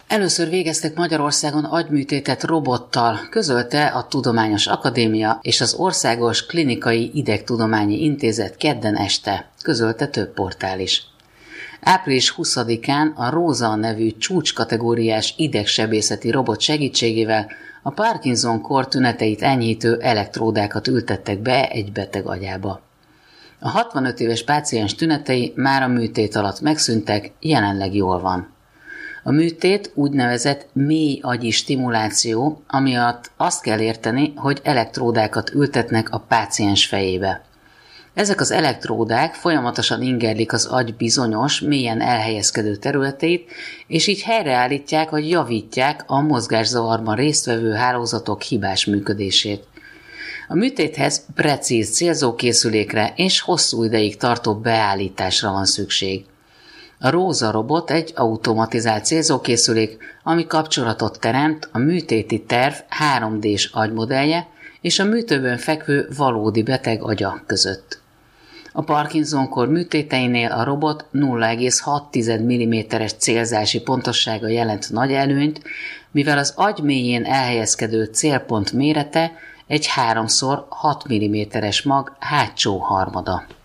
Először végeztek Magyarországon agyműtétet robottal, közölte a Tudományos Akadémia és az Országos Klinikai Idegtudományi Intézet kedden este, közölte több portál is. Április 20-án a Róza nevű csúcskategóriás idegsebészeti robot segítségével a Parkinson-kór tüneteit enyhítő elektródákat ültettek be egy beteg agyába. A 65 éves páciens tünetei már a műtét alatt megszűntek, jelenleg jól van. A műtét úgynevezett mély agyi stimuláció, amiatt azt kell érteni, hogy elektródákat ültetnek a páciens fejébe. Ezek az elektródák folyamatosan ingerlik az agy bizonyos, mélyen elhelyezkedő területeit, és így helyreállítják vagy javítják a mozgászavarban résztvevő hálózatok hibás működését. A műtéthez precíz célzókészülékre és hosszú ideig tartó beállításra van szükség. A Róza robot egy automatizált célzókészülék, ami kapcsolatot teremt a műtéti terv 3D-s agymodellje és a műtőben fekvő valódi beteg agya között. A Parkinson-kór műtéteinél a robot 0,6 mm-es célzási pontossága jelent nagy előnyt, mivel az agy mélyén elhelyezkedő célpont mérete egy 3x6 mm-es mag hátsó harmada.